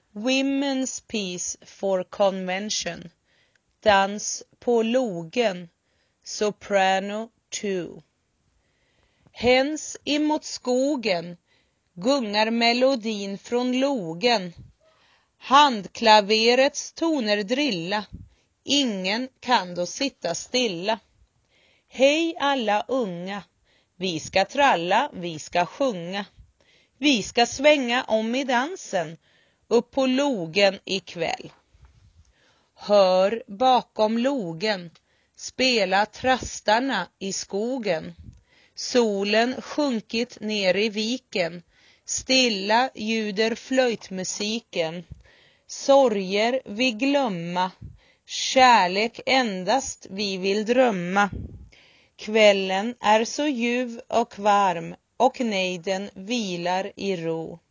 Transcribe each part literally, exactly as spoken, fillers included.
Women's Peace for Convention. Dans på logen. Soprano två. Hens emot skogen gungar melodin från logen. Handklaverets toner drilla, ingen kan då sitta stilla. Hej alla unga, vi ska tralla, vi ska sjunga. Vi ska svänga om i dansen, upp på logen ikväll. Hör bakom logen, spela trastarna i skogen. Solen sjunkit ner i viken, stilla ljuder flöjtmusiken. Sorger vi glömma, kärlek endast vi vill drömma. Kvällen är så ljuv och varm och nejden vilar i ro.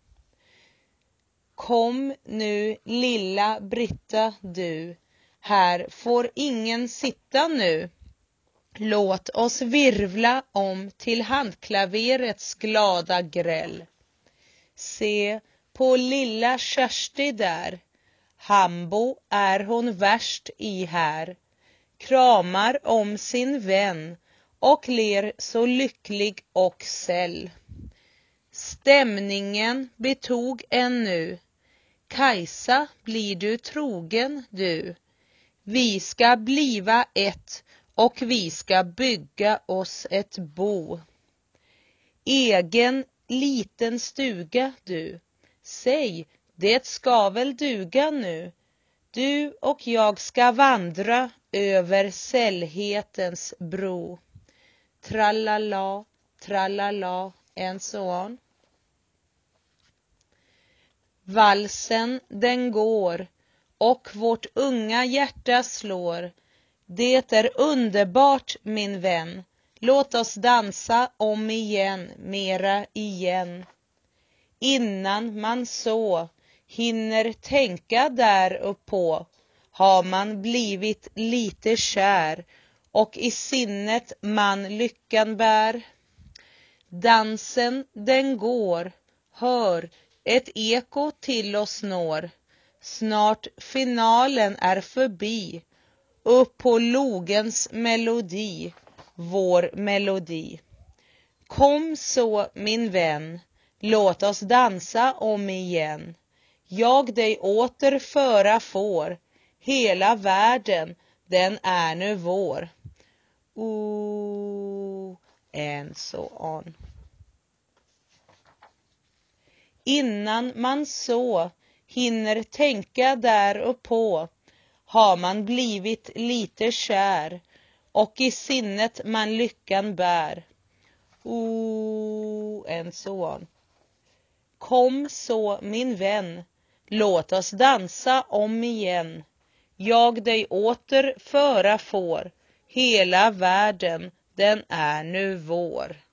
Kom nu lilla Britta du, här får ingen sitta nu. Låt oss virvla om till handklaverets glada gräll. Se på lilla Kersti där, Hambo är hon värst i här. Kramar om sin vän och ler så lycklig och säll. Stämningen betog ännu, Kajsa blir du trogen du. Vi ska bliva ett och vi ska bygga oss ett bo. Egen liten stuga du, säg det ska väl duga nu. Du och jag ska vandra över sällhetens bro. Tralala, tralala, and so on. Valsen den går och vårt unga hjärta slår. Det är underbart min vän, låt oss dansa om igen, mera igen. Innan man så hinner tänka där uppå, har man blivit lite kär och i sinnet man lyckan bär. Dansen den går, hör ett eko till oss når. Snart finalen är förbi, upp på logens melodi, vår melodi. Kom så min vän, låt oss dansa om igen. Jag dig återföra får, hela världen den är nu vår. Ooh, and so on. Innan man så hinner tänka där uppå, har man blivit lite kär och i sinnet man lyckan bär. Ooh, and so on. Kom så min vän, låt oss dansa om igen. Jag dig åter föra får, hela världen den är nu vår.